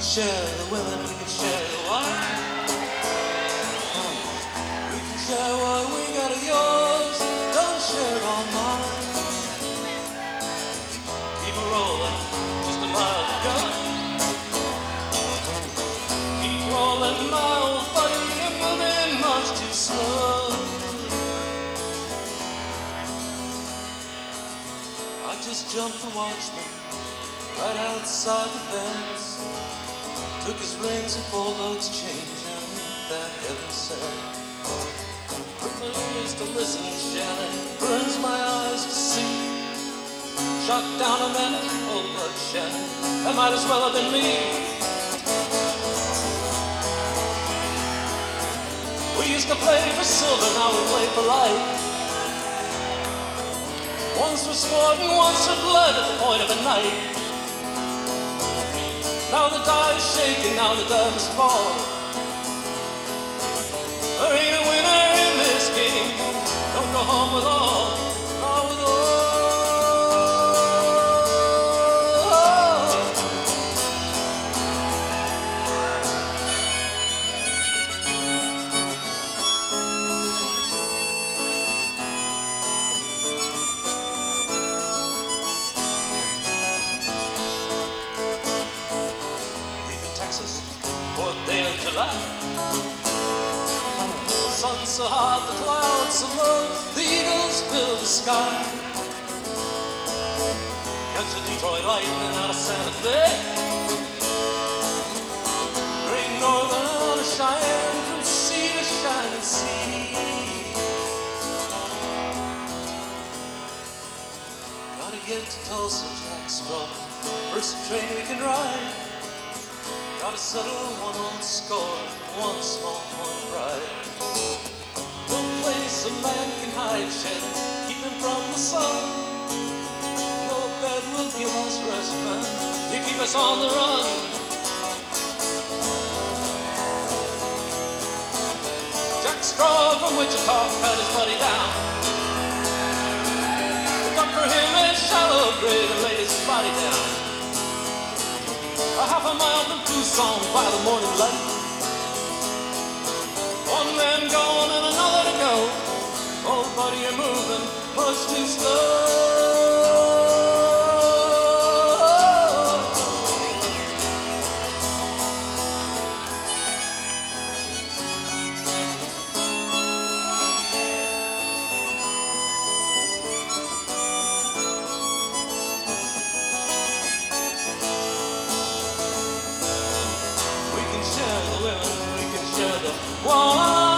share the women, we can share the wine. We can share what we got of yours, don't share all mine. Keep it rolling, just a mile to go. Keep rolling, my old buddy, you're moving much too slow. I just jumped the watchman right outside the fence. Took his rings and full loads change and that heaven said. Put my ears to listen, Shannon, burns my eyes to see. Shot down a man in old blood, Shannon, that might as well have been me. We used to play for silver, now we play for life. Once for sport and once for blood at the point of a knife. Now the die is shaking, now the diamonds fall. There ain't a winner in this game. Don't go home with all, not with all. Fourth day of July. Sun so hot, the clouds so low, the eagles fill the sky. Catch the Detroit Lightning out of Santa Fe. Great Northern on a Cheyenne from sea to shining sea. Gotta get to Tulsa, Jack Straw, first train we can ride. Gotta settle one old score, one small, one pride. No place a man can hide, Shannon, keep him from the sun. No bed will give us rest, man, you keep us on the run. Jack Straw from Wichita cut his buddy down. Look up for him in shallow grave and laid his body down. A half a mile from Tucson by the morning light. One man gone and another to go. Oh, buddy, you're moving much too slow. We can share the women, we can share the wine.